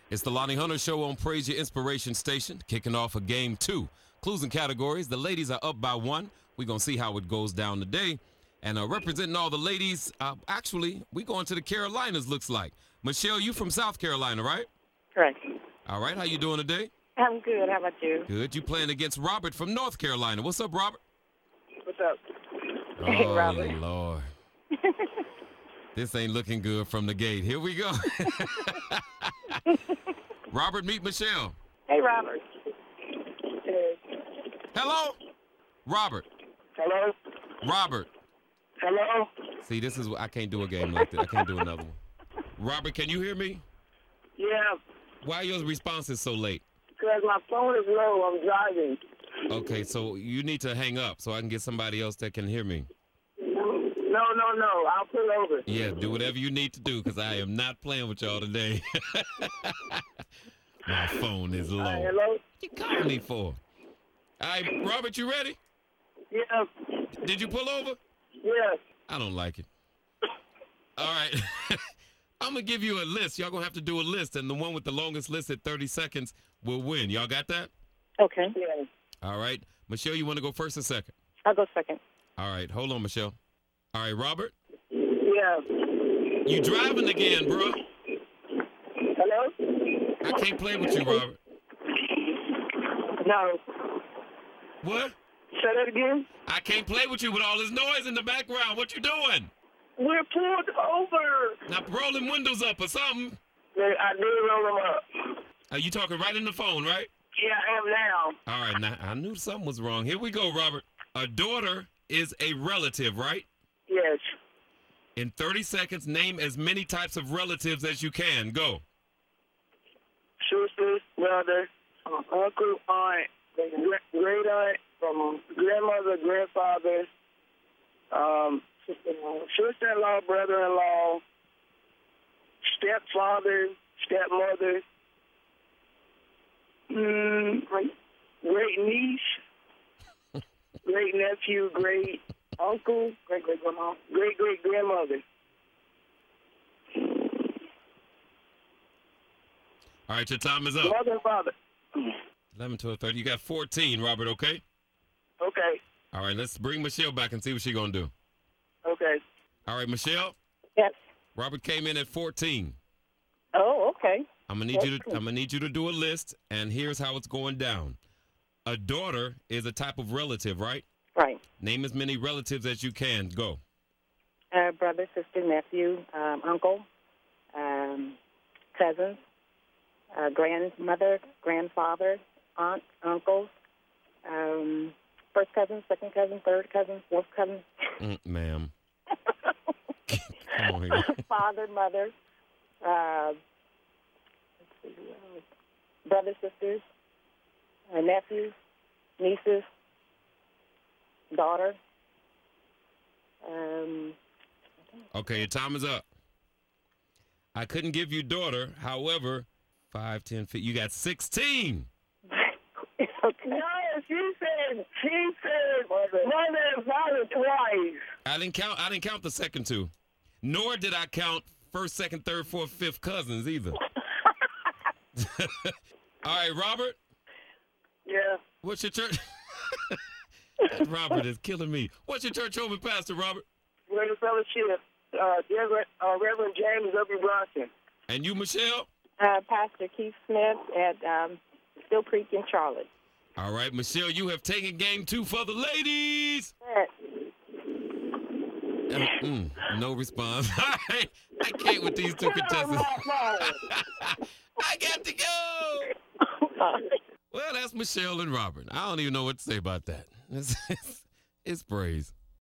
It's the Lonnie Hunter Show on Praise Your Inspiration Station, kicking off a game 2. Clues and categories. The ladies are up by 1. We're going to see how it goes down today. And representing all the ladies, actually, we going to the Carolinas, looks like. Michelle, you from South Carolina, right? Correct. All right, how you doing today? I'm good. How about you? Good. You playing against Robert from North Carolina. What's up, Robert? What's up? Hey, Oh, Robert. Lord. This ain't looking good from the gate. Here we go. Robert, meet Michelle. Hey, Robert. Hello? Robert. Hello? Robert. Hello? See, this is I can't do a game like that. I can't do another one. Robert, can you hear me? Yeah, Why are your responses so late? because my phone is low. I'm driving. Okay, so you need to hang up so I can get somebody else that can hear me. No. I'll pull over. Yeah, do whatever you need to do because I am not playing with y'all today. My phone is low. Hello? What you calling me for? All right, Robert, you ready? Yeah. Did you pull over? Yes. I don't like it. All right. I'm going to give you a list. Y'all going to have to do a list, and the one with the longest list at 30 seconds will win. Y'all got that? Okay. Yes. All right. Michelle, you want to go first or second? I'll go second. All right. Hold on, Michelle. All right, Robert. Yeah. You driving again, bro. Hello? I can't play with you, Robert. No. What? Say that again? I can't play with you with all this noise in the background. What you doing? We're pulled over. Now rolling windows up or something. I did roll them up. Are you talking right in the phone, right? Yeah, I am now. All right. Now, I knew something was wrong. Here we go, Robert. A daughter is a relative, right? Yes. In 30 seconds, name as many types of relatives as you can. Go. Sisters, brother, uncle, aunt, great aunt, grandmother, grandfather, sister-in-law, brother-in-law, stepfather, stepmother, great niece, great nephew, great uncle, great grandmother, great grandmother. All right, your time is up. Mother and father. 11, 12, 30. You got 14, Robert, okay? Okay. All right, let's bring Michelle back and see what she's going to do. Okay. All right, Michelle. Yes. Robert came in at 14. Oh, okay. I'm gonna need you to do a list, and here's how it's going down. A daughter is a type of relative, right? Right. Name as many relatives as you can. Go. Brother, sister, nephew, uncle, cousins, grandmother, grandfather, aunt, uncles, first cousin, second cousin, third cousin, fourth cousin. Ma'am. Come on here. Father, mother, brothers, sisters, nephews, nieces, daughter. Okay, your time is up. I couldn't give you daughter. However, 5, 10, 15. You got 16. Okay. No, she said mother and father twice. I didn't count the second two. Nor did I count first, second, third, fourth, fifth cousins either. All right, Robert. Yeah. What's your church? Robert is killing me. What's your church home and pastor, Robert? Greater Fellowship, Reverend James W. Bronson. And you, Michelle? Pastor Keith Smith at Still Creek in Charlotte. All right, Michelle, you have taken game 2 for the ladies. No response. I can't with these two contestants. I got to go. Well, that's Michelle and Robert. I don't even know what to say about that. It's praise.